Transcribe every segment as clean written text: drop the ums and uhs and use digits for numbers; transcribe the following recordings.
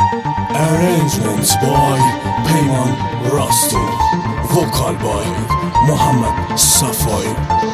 Arrangements by Payman Rasto. Vocal by Muhammad Safai.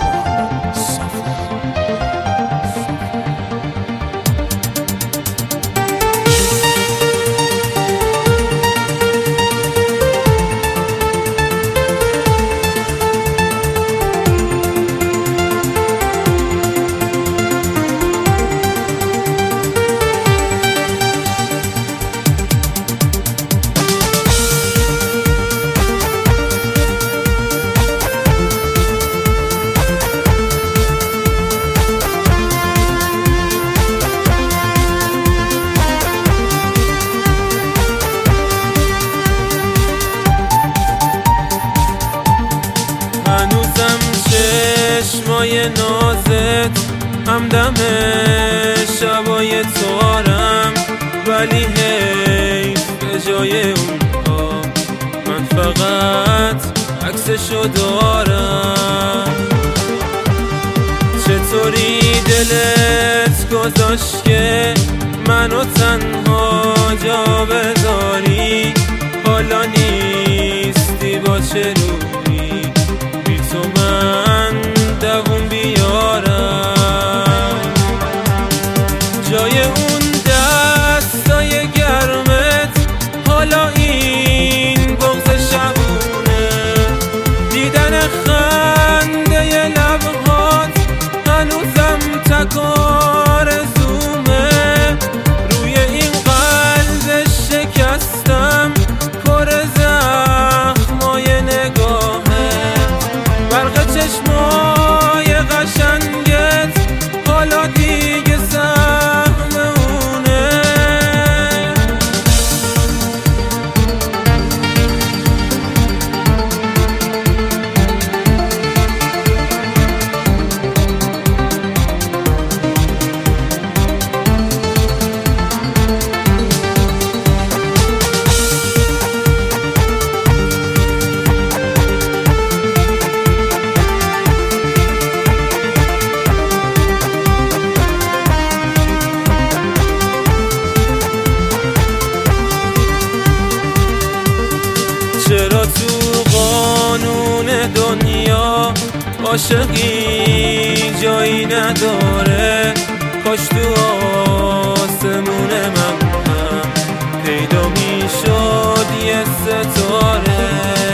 چشمای نازت همدم شبای تارم، ولی حیف به جای اونها من فقط عکسشو دارم. چطوری دلت گذاشت که منو تنها جا بذاری؟ حالا نیستی با چه روی بی تو من دووم بیارم. جای اون دستای گرمت حالا این بغض شبونه، دیدن خنده لبهات هنوزم تکار زومه. روی این قلب شکستم پر زخمای نگاهه، برق چشمای قشنگت حالا دیگه سهم اونه. چرا تو قانون دنیا عاشقی جایی نداره؟ کاش تو آسمون من هم پیدا میشد یه ستاره.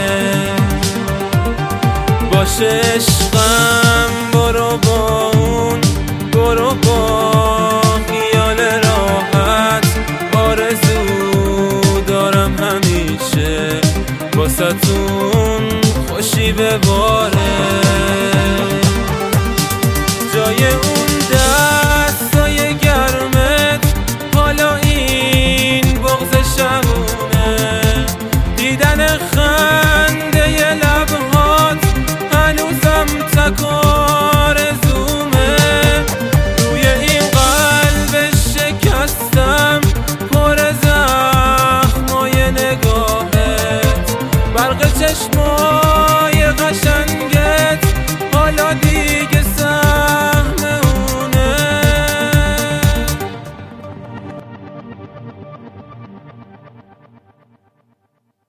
باشه عشقم برو با اون، برو با خیال راحت، آرزو دارم همیشه واسه‌تون خوشی بباره. جای اون دستای گرمت حالا این بغض شبونه، دیدن خنده لبهات هنوزم تکون